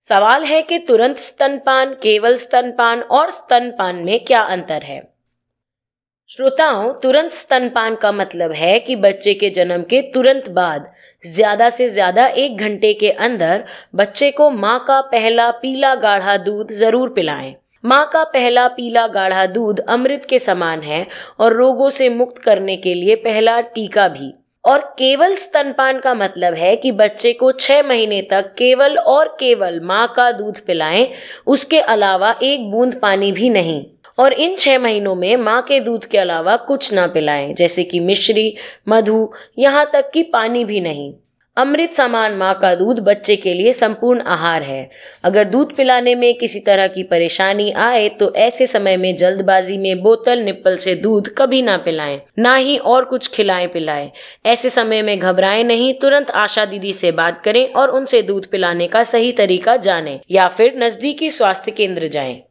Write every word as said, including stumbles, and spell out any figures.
सवाल है कि तुरंत स्तनपान, केवल स्तनपान और स्तनपान में क्या अंतर है। श्रोताओं, तुरंत स्तनपान का मतलब है कि बच्चे के जन्म के तुरंत बाद ज्यादा से ज्यादा एक घंटे के अंदर बच्चे को माँ का पहला पीला गाढ़ा दूध जरूर पिलाएं। माँ का पहला पीला गाढ़ा दूध अमृत के समान है और रोगों से मुक्त करने के लिए पहला टीका भी। और केवल स्तनपान का मतलब है कि बच्चे को छह महीने तक केवल और केवल माँ का दूध पिलाएं, उसके अलावा एक बूंद पानी भी नहीं। और इन छह महीनों में माँ के दूध के अलावा कुछ ना पिलाएं, जैसे कि मिश्री, मधु, यहाँ तक कि पानी भी नहीं। अमृत समान माँ का दूध बच्चे के लिए संपूर्ण आहार है। अगर दूध पिलाने में किसी तरह की परेशानी आए तो ऐसे समय में जल्दबाजी में बोतल निप्पल से दूध कभी ना पिलाएं, ना ही और कुछ खिलाएं पिलाएं। ऐसे समय में घबराएं नहीं, तुरंत आशा दीदी से बात करें और उनसे दूध पिलाने का सही तरीका जानें या फिर नजदीकी स्वास्थ्य केंद्र जाएं।